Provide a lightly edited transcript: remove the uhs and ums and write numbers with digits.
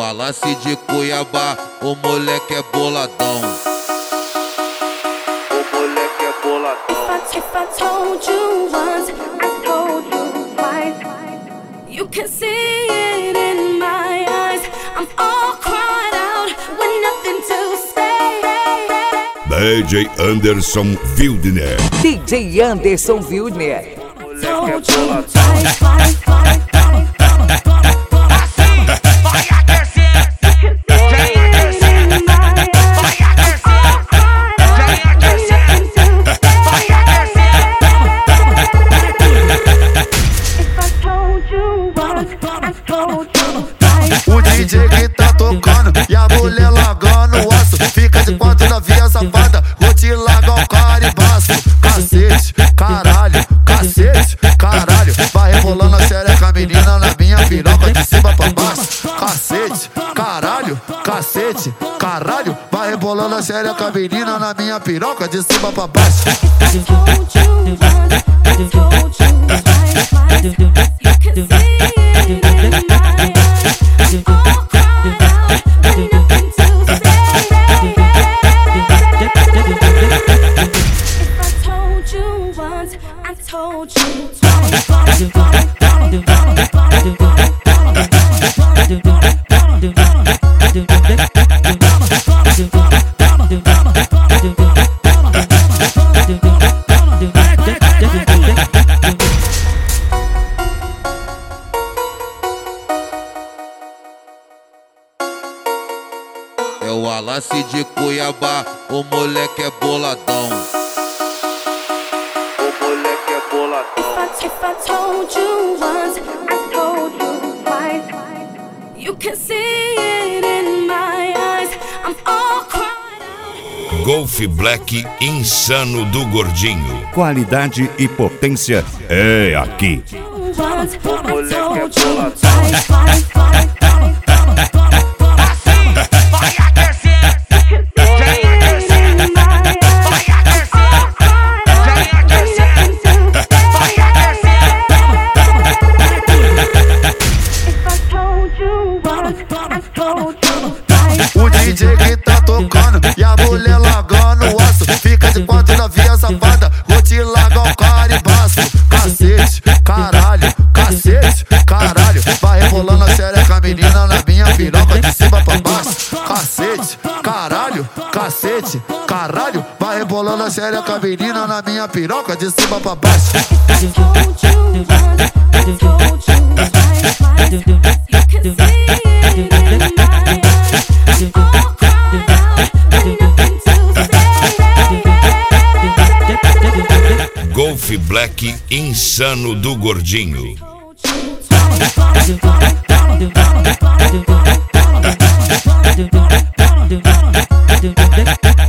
Wallace de Cuiabá, o moleque é boladão. O moleque é boladão. If I told you once, I told you twice. You can see it in my eyes. I'm all cried out with nothing to say. DJ Anderson Wildner. DJ Anderson Wildner. Told you twice. O DJ que tá tocando e a mulher largando o osso. Fica de quatro na via safada, vou te largar o caribaço. Cacete, caralho, cacete, caralho. Vai rebolando a xereca, a menina na minha piroca de cima pra baixo. Cacete, caralho, cacete, caralho. Vai rebolando a xereca, a menina na minha piroca de cima pra baixo. É o Wallace de Cuiabá, o moleque é boladão. O moleque é boladão. If I told you once, I told you twice. You can see it in my eyes. I'm all cried out. Golf Black Insano do Gordinho. Qualidade e potência é aqui. Once, O moleque é I told you boladão. twice. O DJ que tá tocando e a mulher largando o osso. Fica de quatro na via safada, vou te largar o caribaço. Cacete, caralho, cacete, caralho. Vai rebolando a xereca, a menina na minha piroca de cima pra baixo. Cacete, caralho, cacete, caralho. Vai rebolando a xereca, a menina na minha piroca de cima pra baixo. Golf Black Insano do Gordinho. Told you